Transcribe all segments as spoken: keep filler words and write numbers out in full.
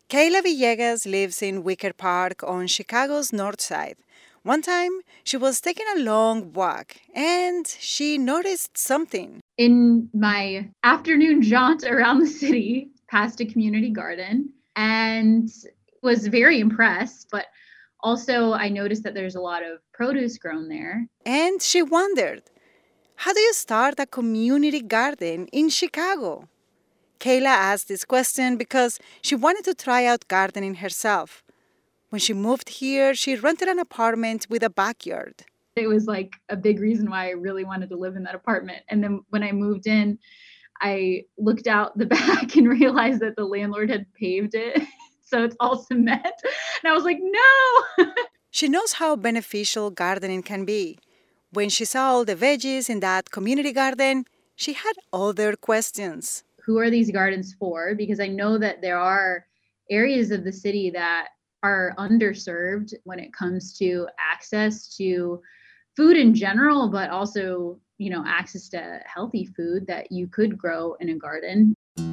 Kayla Villegas lives in Wicker Park on Chicago's north side. One time, she was taking a long walk and she noticed something. In my afternoon jaunt around the city, past a community garden, and was very impressed. But also, I noticed that there's a lot of produce grown there. And she wondered, how do you start a community garden in Chicago? Kayla asked this question because she wanted to try out gardening herself. When she moved here, she rented an apartment with a backyard. It was like a big reason why I really wanted to live in that apartment. And then when I moved in, I looked out the back and realized that the landlord had paved it. So it's all cement. And I was like, no. She knows how beneficial gardening can be. When she saw all the veggies in that community garden, she had other questions. Who are these gardens for? Because I know that there are areas of the city that are underserved when it comes to access to food in general, but also, you know, access to healthy food that you could grow in a garden.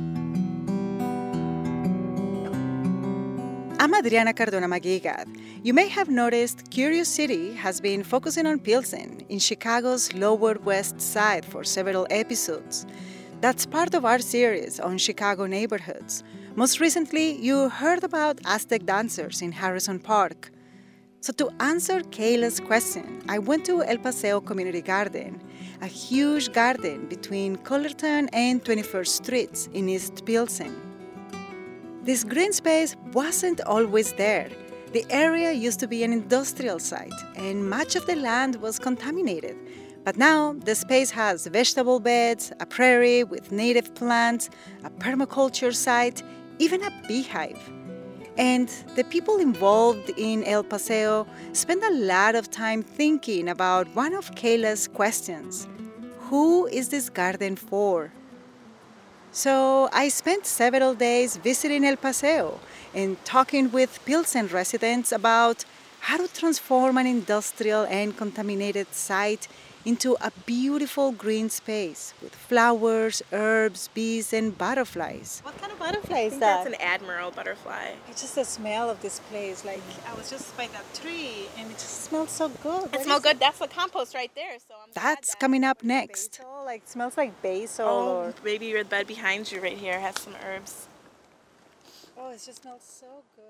I'm Adriana Cardona Maguigad. You may have noticed Curious City has been focusing on Pilsen in Chicago's Lower West Side for several episodes. That's part of our series on Chicago neighborhoods. Most recently, you heard about Aztec dancers in Harrison Park. So to answer Kayla's question, I went to El Paseo Community Garden, a huge garden between Cullerton and twenty-first Streets in East Pilsen. This green space wasn't always there. The area used to be an industrial site, and much of the land was contaminated. But now, the space has vegetable beds, a prairie with native plants, a permaculture site, even a beehive. And the people involved in El Paseo spend a lot of time thinking about one of Kayla's questions. Who is this garden for? So I spent several days visiting El Paseo and talking with Pilsen residents about how to transform an industrial and contaminated site into a beautiful green space with flowers, herbs, bees, and butterflies. What kind of butterfly I is think that? that's an admiral butterfly. It's just the smell of this place. Like, I was just by that tree and it just smells so good. It What smells is good. That's the compost right there. So I'm glad That's that- coming up next. Basil. Like, smells like basil Oh, or... maybe your bed behind you right here has some herbs. Oh, it just smells so good.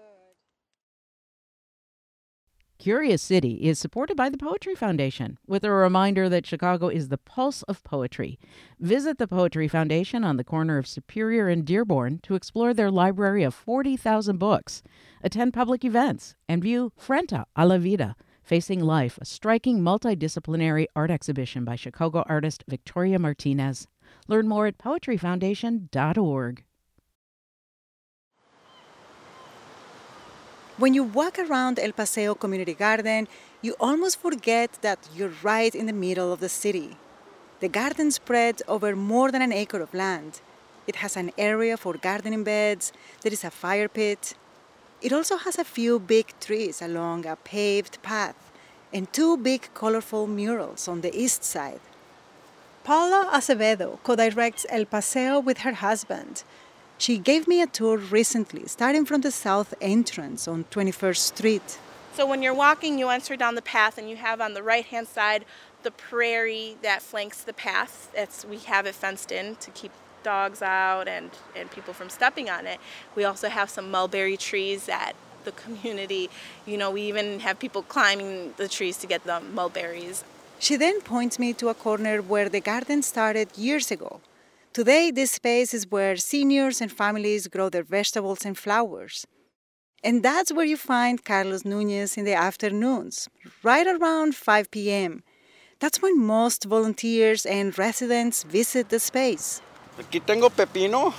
Curious City is supported by the Poetry Foundation, with a reminder that Chicago is the pulse of poetry. Visit the Poetry Foundation on the corner of Superior and Dearborn to explore their library of forty thousand books, attend public events, and view Frente a la Vida, Facing Life, a striking multidisciplinary art exhibition by Chicago artist Victoria Martinez. Learn more at poetry foundation dot org. When you walk around El Paseo Community Garden, you almost forget that you're right in the middle of the city. The garden spreads over more than an acre of land. It has an area for gardening beds, there is a fire pit. It also has a few big trees along a paved path and two big colorful murals on the east side. Paula Acevedo co-directs El Paseo with her husband. She gave me a tour recently, starting from the south entrance on twenty-first Street. So when you're walking, you enter down the path, and you have on the right-hand side the prairie that flanks the path. It's, we have it fenced in to keep dogs out and, and people from stepping on it. We also have some mulberry trees that the community, you know, we even have people climbing the trees to get the mulberries. She then points me to a corner where the garden started years ago. Today, this space is where seniors and families grow their vegetables and flowers. And that's where you find Carlos Nunez in the afternoons, right around five p.m. That's when most volunteers and residents visit the space. Aquí tengo pepino,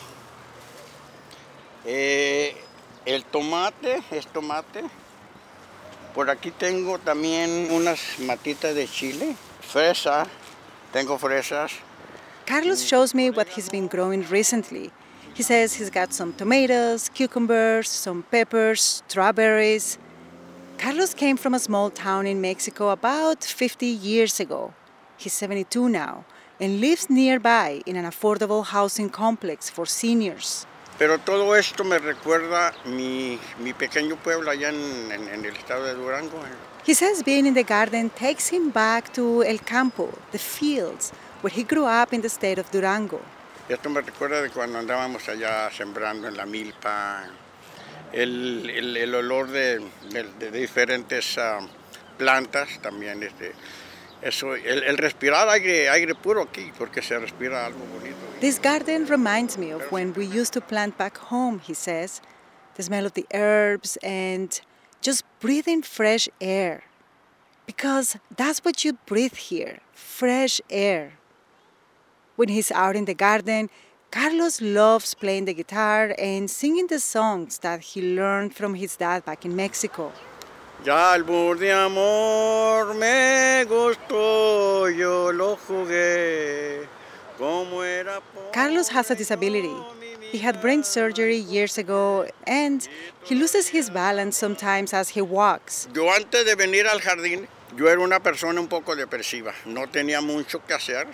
eh, el tomate es tomate. Por aquí tengo también unas matitas de chile, fresa, tengo fresas. Carlos shows me what he's been growing recently. He says he's got some tomatoes, cucumbers, some peppers, strawberries. Carlos came from a small town in Mexico about fifty years ago. He's seventy-two now and lives nearby in an affordable housing complex for seniors. Pero todo esto me recuerda mi, mi pequeño pueblo allá en, en, en el estado de Durango. He says being in the garden takes him back to El Campo, the fields, where he grew up in the state of Durango. Esto me recuerda de cuando andábamos allá sembrando en la milpa, el, el, el olor de, de, de diferentes uh, plantas también. Este, eso, el, el respirar aire, aire puro aquí, porque se respira algo bonito. This garden reminds me of when we used to plant back home, he says. The smell of the herbs and just breathing fresh air. Because that's what you breathe here, fresh air. When he's out in the garden, Carlos loves playing the guitar and singing the songs that he learned from his dad back in Mexico. Ya albur de amor me gustó, yo lo jugué, como era. Carlos has a disability. He had brain surgery years ago and he loses his balance sometimes as he walks. Yo antes de venir al jardín, yo era una persona un poco depresiva. No tenía mucho que hacer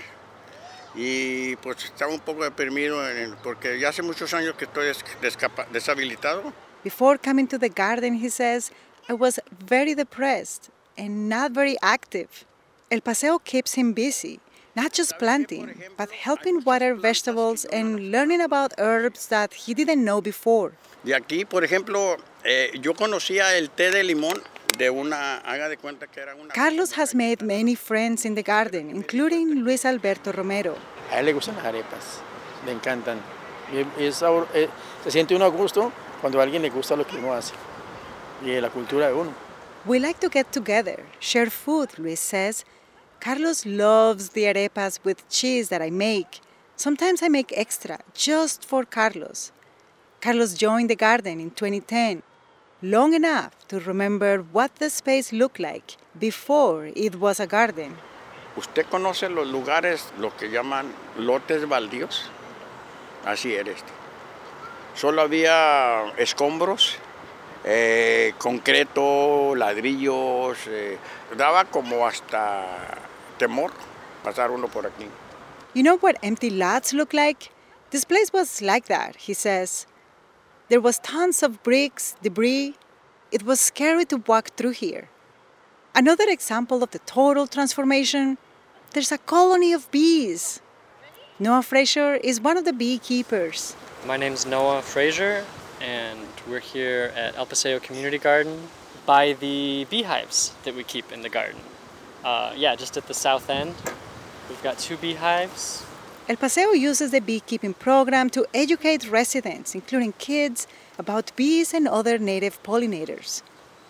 y pues estaba un poco deprimido porque ya hace muchos años que estoy deshabilitado. Before coming to the garden, he says, I was very depressed and not very active. El Paseo keeps him busy. Not just planting, but helping water vegetables and learning about herbs that he didn't know before. De aquí, por ejemplo, eh, yo conocía el té de limón de una, haga de cuenta que era una... Carlos has made many friends in the garden, including Luis Alberto Romero. A él le gustan las arepas, le encantan. Y es, eh, se siente uno a gusto cuando a alguien le gusta lo que uno hace y la cultura de uno. We like to get together, share food, Luis says. Carlos loves the arepas with cheese that I make. Sometimes I make extra, just for Carlos. Carlos joined the garden in twenty ten, long enough to remember what the space looked like before it was a garden. ¿Usted conoce los lugares, lo que llaman lotes baldíos? Así era este. Solo había escombros, eh, concreto, ladrillos. Eh, daba como hasta temor pasar uno por aquí. You know what empty lots look like? This place was like that, he says. There was tons of bricks, debris. It was scary to walk through here. Another example of the total transformation, there's a colony of bees. Noah Fraser is one of the beekeepers. My name's Noah Fraser, and we're here at El Paseo Community Garden by the beehives that we keep in the garden. Uh, yeah, just at the south end. We've got two beehives. El Paseo uses the beekeeping program to educate residents, including kids, about bees and other native pollinators.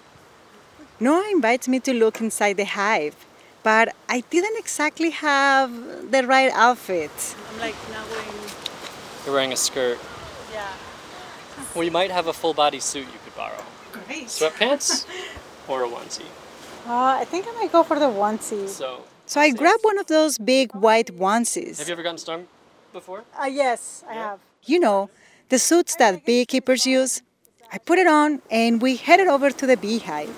Noah invites me to look inside the hive, but I didn't exactly have the right outfit. I'm like not wearing. You're wearing a skirt. Yeah. Well, you might have a full body suit you could borrow. Great. Sweatpants or a onesie. Uh, I think I might go for the onesie. So. So I grabbed one of those big white onesies. Have you ever gotten stung before? Uh, yes, I have. You know, the suits that beekeepers use. I put it on and we headed over to the beehive.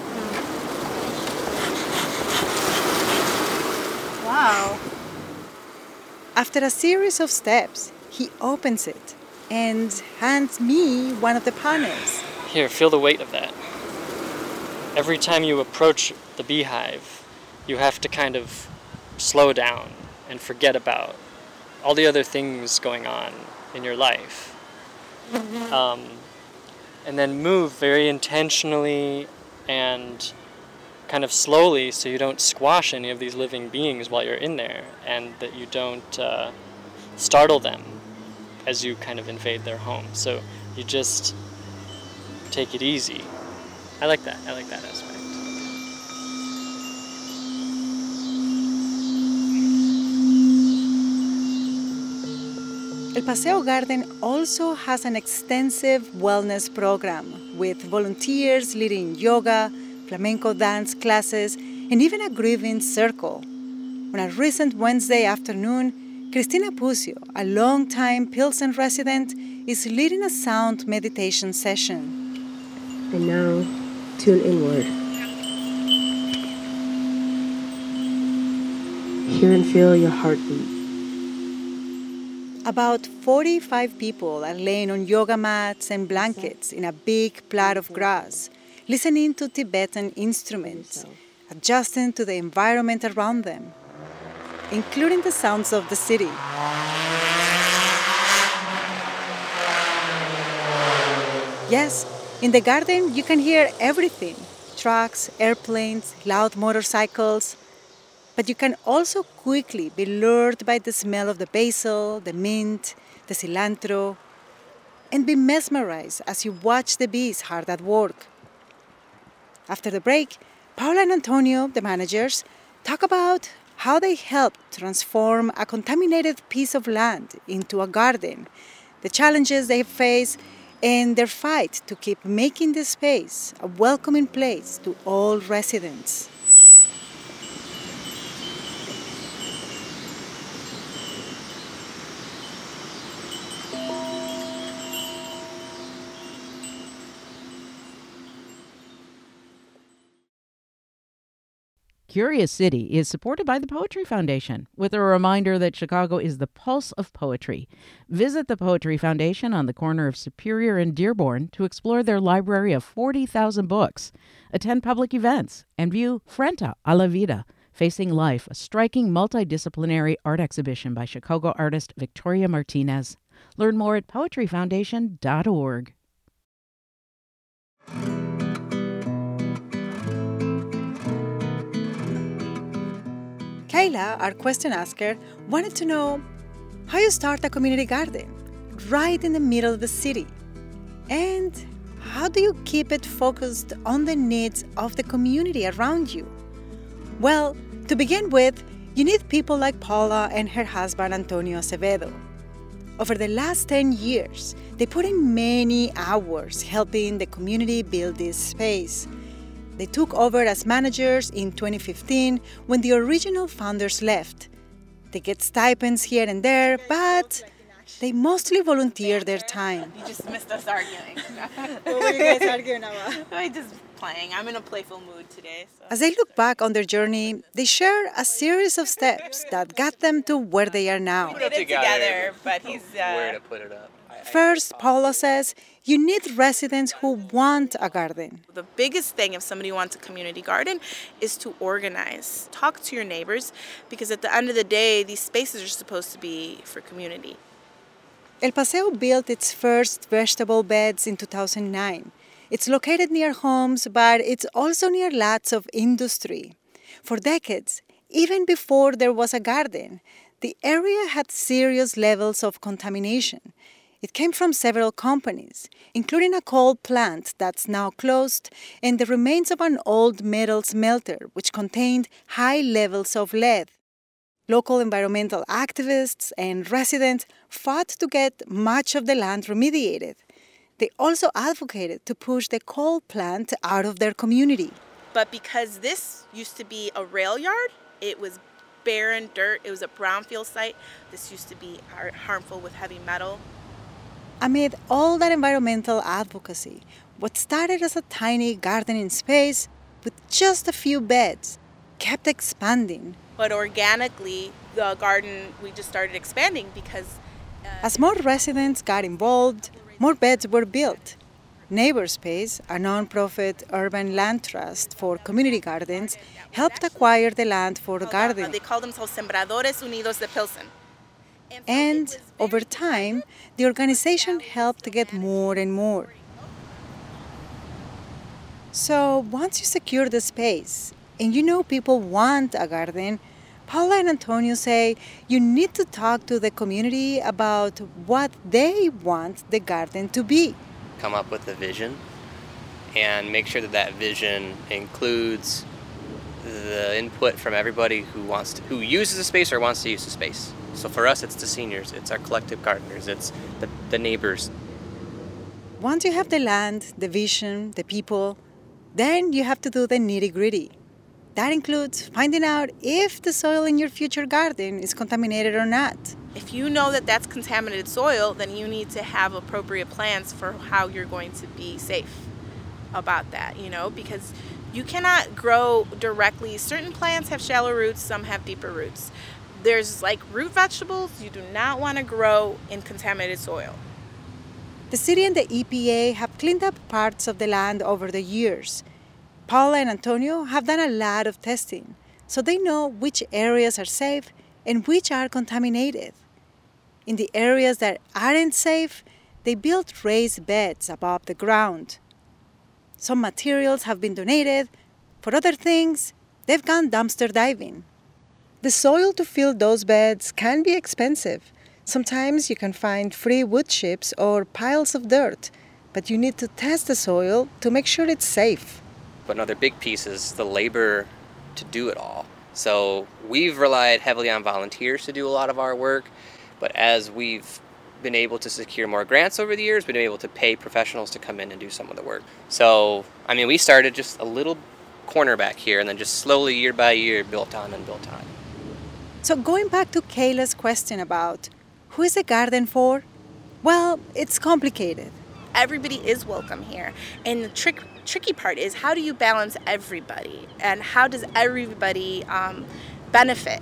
Wow. After a series of steps, he opens it and hands me one of the panels. Here, feel the weight of that. Every time you approach the beehive, you have to kind of slow down and forget about all the other things going on in your life. Um, and then move very intentionally and kind of slowly so you don't squash any of these living beings while you're in there, and that you don't uh, startle them as you kind of invade their home. So you just take it easy. I like that. I like that aspect. El Paseo Garden also has an extensive wellness program with volunteers leading yoga, flamenco dance classes, and even a grieving circle. On a recent Wednesday afternoon, Cristina Pucio, a longtime Pilsen resident, is leading a sound meditation session. And now, tune inward. Hear and feel your heartbeat. About forty-five people are laying on yoga mats and blankets in a big plot of grass, listening to Tibetan instruments, adjusting to the environment around them, including the sounds of the city. Yes, in the garden you can hear everything: trucks, airplanes, loud motorcycles. But you can also quickly be lured by the smell of the basil, the mint, the cilantro, and be mesmerized as you watch the bees hard at work. After the break, Paula and Antonio, the managers, talk about how they helped transform a contaminated piece of land into a garden, the challenges they face, and their fight to keep making the space a welcoming place to all residents. Curious City is supported by the Poetry Foundation, with a reminder that Chicago is the pulse of poetry. Visit the Poetry Foundation on the corner of Superior and Dearborn to explore their library of forty thousand books, attend public events, and view Frente a la Vida, Facing Life, a striking multidisciplinary art exhibition by Chicago artist Victoria Martinez. Learn more at poetry foundation dot org. Kayla, our question asker, wanted to know how you start a community garden right in the middle of the city. And how do you keep it focused on the needs of the community around you? Well, to begin with, you need people like Paula and her husband Antonio Acevedo. Over the last ten years, they put in many hours helping the community build this space. They took over as managers in twenty fifteen when the original founders left. They get stipends here and there, but they mostly volunteer their time. You just missed us arguing. What were you guys arguing about? I'm just playing. I'm in a playful mood today. So. As they look back on their journey, they share a series of steps that got them to where they are now. We did it together, but he's... Uh, where to put it up. First, Paula says, you need residents who want a garden. The biggest thing if somebody wants a community garden is to organize. Talk to your neighbors, because at the end of the day, these spaces are supposed to be for community. El Paseo built its first vegetable beds in two thousand nine. It's located near homes, but it's also near lots of industry. For decades, even before there was a garden, the area had serious levels of contamination. It came from several companies, including a coal plant that's now closed and the remains of an old metal smelter which contained high levels of lead. Local environmental activists and residents fought to get much of the land remediated. They also advocated to push the coal plant out of their community. But because this used to be a rail yard, it was barren dirt, it was a brownfield site. This used to be harmful with heavy metal. Amid all that environmental advocacy, what started as a tiny gardening space with just a few beds kept expanding. But organically, the garden, we just started expanding because... Uh, As more residents got involved, more beds were built. NeighborSpace, a non-profit urban land trust for community gardens, helped acquire the land for gardening. They call themselves Sembradores Unidos de Pilsen. And over time, the organization helped get more and more. So once you secure the space, and you know people want a garden, Paula and Antonio say you need to talk to the community about what they want the garden to be. Come up with a vision and make sure that that vision includes the input from everybody who wants to, who uses the space or wants to use the space. So for us, it's the seniors, it's our collective gardeners, it's the, the neighbors. Once you have the land, the vision, the people, then you have to do the nitty-gritty. That includes finding out if the soil in your future garden is contaminated or not. If you know that that's contaminated soil, then you need to have appropriate plans for how you're going to be safe about that, you know, because you cannot grow directly. Certain plants have shallow roots, some have deeper roots. There's like root vegetables you do not want to grow in contaminated soil. The city and the E P A have cleaned up parts of the land over the years. Paula and Antonio have done a lot of testing, so they know which areas are safe and which are contaminated. In the areas that aren't safe, they built raised beds above the ground. Some materials have been donated. For other things, they've gone dumpster diving. The soil to fill those beds can be expensive. Sometimes you can find free wood chips or piles of dirt, but you need to test the soil to make sure it's safe. But another big piece is the labor to do it all. So we've relied heavily on volunteers to do a lot of our work, but as we've been able to secure more grants over the years, we've been able to pay professionals to come in and do some of the work. So, I mean, we started just a little corner back here and then just slowly, year by year, built on and built on. So going back to Kayla's question about who is the garden for? Well, it's complicated. Everybody is welcome here. And the trick, tricky part is, how do you balance everybody? And how does everybody um, benefit?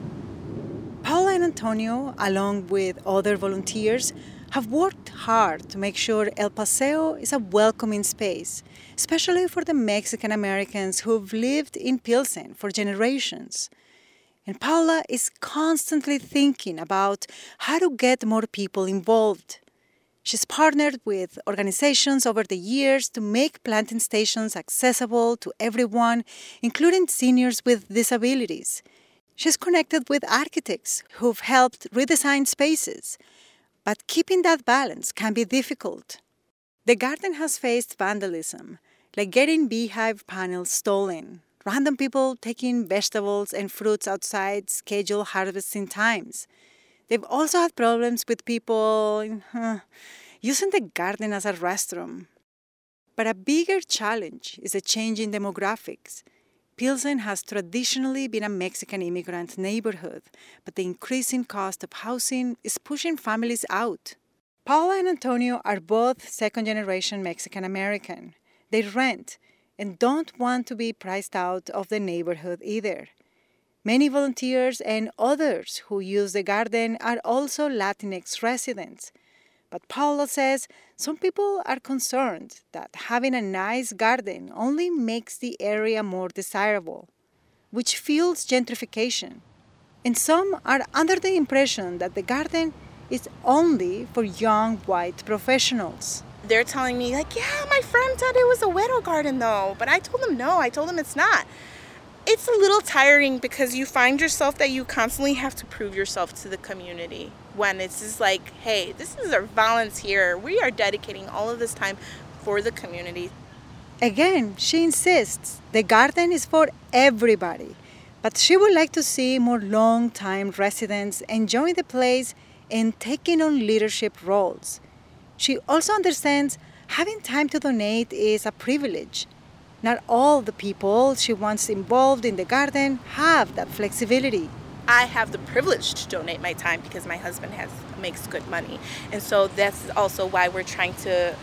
Paula and Antonio, along with other volunteers, have worked hard to make sure El Paseo is a welcoming space, especially for the Mexican Americans who've lived in Pilsen for generations. And Paula is constantly thinking about how to get more people involved. She's partnered with organizations over the years to make planting stations accessible to everyone, including seniors with disabilities. She's connected with architects who've helped redesign spaces. But keeping that balance can be difficult. The garden has faced vandalism, like getting beehive panels stolen, random people taking vegetables and fruits outside scheduled harvesting times. They've also had problems with people uh, using the garden as a restroom. But a bigger challenge is the change in demographics. Pilsen has traditionally been a Mexican immigrant neighborhood, but the increasing cost of housing is pushing families out. Paula and Antonio are both second-generation Mexican American. They rent and don't want to be priced out of the neighborhood either. Many volunteers and others who use the garden are also Latinx residents. But Paula says some people are concerned that having a nice garden only makes the area more desirable, which fuels gentrification. And some are under the impression that the garden is only for young white professionals. They're telling me, like, yeah, my friend said it was a widow garden, though. But I told them no. I told them it's not. It's a little tiring because you find yourself that you constantly have to prove yourself to the community when it's just like, hey, this is our volunteer. We are dedicating all of this time for the community. Again, she insists the garden is for everybody, but she would like to see more long-time residents enjoying the place and taking on leadership roles. She also understands having time to donate is a privilege. Not all the people she wants involved in the garden have that flexibility. I have the privilege to donate my time because my husband has makes good money. And so that's also why we're trying to,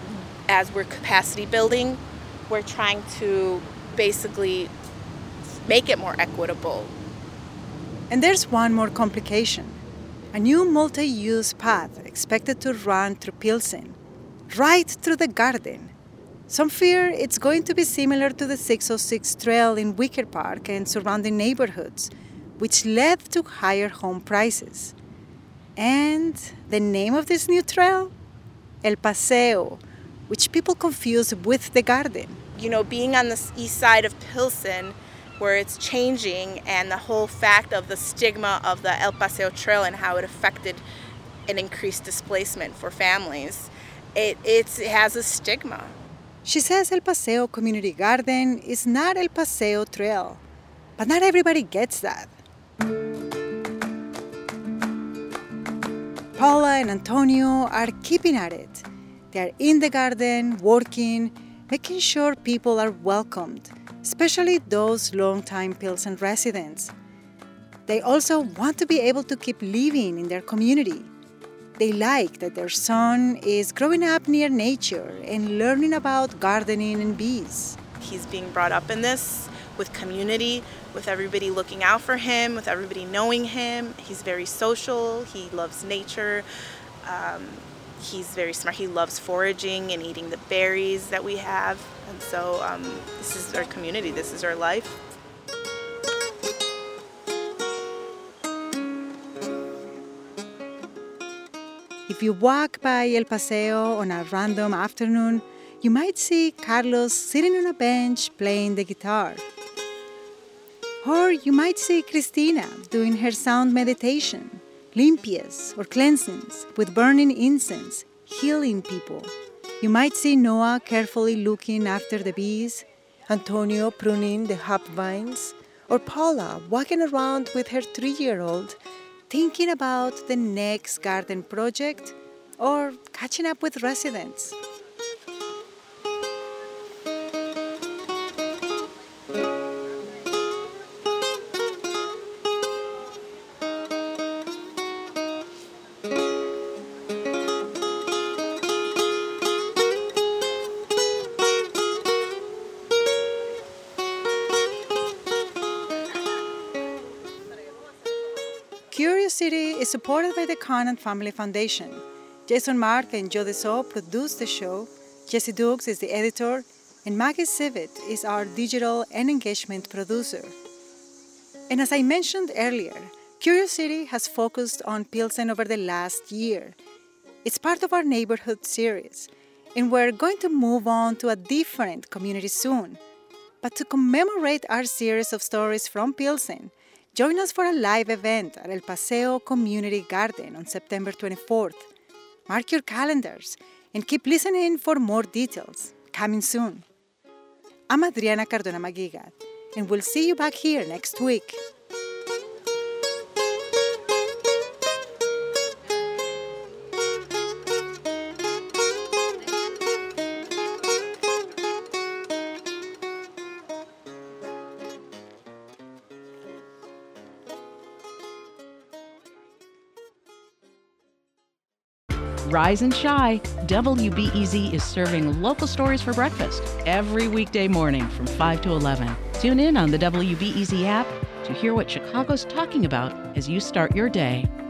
as we're capacity building, we're trying to basically make it more equitable. And there's one more complication. A new multi-use path expected to run through Pilsen, right through the garden. Some fear it's going to be similar to the six oh six trail in Wicker Park and surrounding neighborhoods, which led to higher home prices. And the name of this new trail? El Paseo, which people confuse with the garden. You know, being on the east side of Pilsen, where it's changing, and the whole fact of the stigma of the El Paseo Trail and how it affected an increased displacement for families, it, it's, it has a stigma. She says El Paseo Community Garden is not El Paseo Trail, but not everybody gets that. Paula and Antonio are keeping at it. They are in the garden, working, making sure people are welcomed, especially those long-time Pilsen residents. They also want to be able to keep living in their community. They like that their son is growing up near nature and learning about gardening and bees. He's being brought up in this, with community, with everybody looking out for him, with everybody knowing him. He's very social. He loves nature. Um, he's very smart. He loves foraging and eating the berries that we have. And so um, this is our community. This is our life. If you walk by El Paseo on a random afternoon, you might see Carlos sitting on a bench playing the guitar. Or you might see Cristina doing her sound meditation, limpias or cleansings with burning incense, healing people. You might see Noah carefully looking after the bees, Antonio pruning the hop vines, or Paula walking around with her three-year-old thinking about the next garden project or catching up with residents. Curious City is supported by the Conant Family Foundation. Jason Mark and Joe Deso produce the show, Jesse Dukes is the editor, and Maggie Civet is our digital and engagement producer. And as I mentioned earlier, Curious City has focused on Pilsen over the last year. It's part of our neighborhood series, and we're going to move on to a different community soon. But to commemorate our series of stories from Pilsen, join us for a live event at El Paseo Community Garden on September twenty-fourth. Mark your calendars and keep listening for more details. Coming soon. I'm Adriana Cardona Maguigad, and we'll see you back here next week. Rise and shine. W B E Z is serving local stories for breakfast every weekday morning from five to eleven. Tune in on the W B E Z app to hear what Chicago's talking about as you start your day.